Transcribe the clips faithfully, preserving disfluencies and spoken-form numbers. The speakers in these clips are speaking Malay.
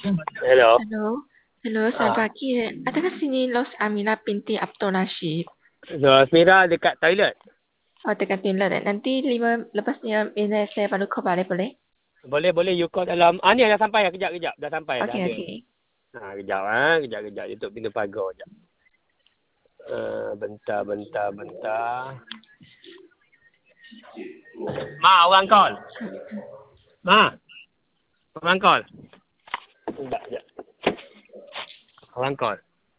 Hello. Halo, halo, selamat Ah, pagi. Adakah sini Los Amina binti Abdul Rashid? so Smira dekat toilet. Oh, dekat Tinla. Nanti lima lepasnya ini saya baru kau balik boleh? Boleh boleh you call dalam. Ah ni dah sampai dah kejap kejap dah sampai dah Okey, ada. okey. Ha kejap ah kejap kejap tutup pintu pagar kejap. Uh, bentar bentar bentar. Ma orang call. Ma orang call. Sekejap sekejap. Orang call.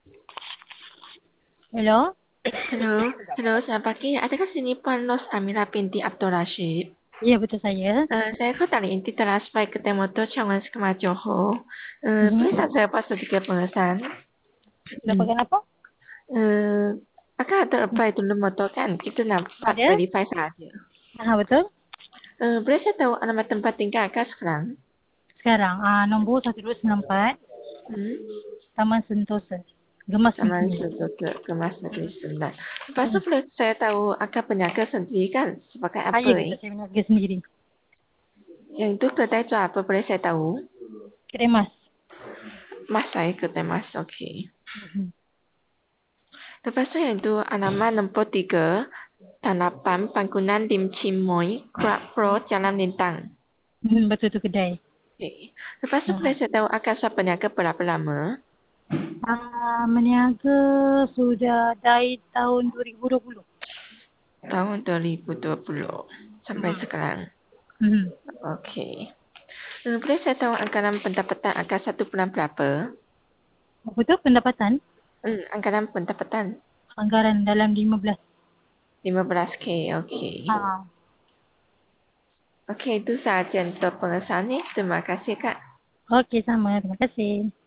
Hello? Halo, halo, selamat pagi. Adakah sini Puan Los Amina binti Abdul Rashid? Ya, betul saya. Uh, saya kau tadi inti transfer ke Temoto Cawangan Skema Johor. Uh, Mhm. boleh tak saya pas sedikit pengesan? Dapatkan apa? Uh, akan ada apply dulu motor kan? Kita nampak Ada? verify saja. Ah, betul. Uh, boleh saya tahu alamat tempat tinggal akak sekarang? Sekarang, ah, nombor satu dua sembilan empat, Hmm? Taman Sentosa. Gemas Taman Negeri. Suzuki Kemas Negeri Sembilan. Lepas tu Hmm. boleh saya tahu akak peniaga sendiri kan? Sebagai Ah, apa ya, eh? betul. Saya berniaga sendiri. Yang itu kedai tu apa boleh saya tahu? Kedai emas. Mas saya kedai mas, okey. Mhm. Lepas tu yang itu alamat nombor tiga, Tanapan Pangkunan Lim Cimoy, Krab Pro, Jalan Lintang. Hmm, betul tu kedai. Okay. Lepas tu boleh Ah, saya tahu akak saya peniaga berapa lama? Ah, meniaga sudah dari tahun dua ribu dua puluh. Tahun dua ribu dua puluh sampai Hmm. sekarang. Hmm. Okey. Hmm, boleh saya tahu anggaran pendapatan akak satu bulan berapa? Apa tu pendapatan? Hmm, anggaran pendapatan Anggaran dalam lima belas. lima belas k. Okey. Ah. Okey, itu sahaja untuk pengesahan ni. Terima kasih, Kak. Okey, sama. Terima kasih.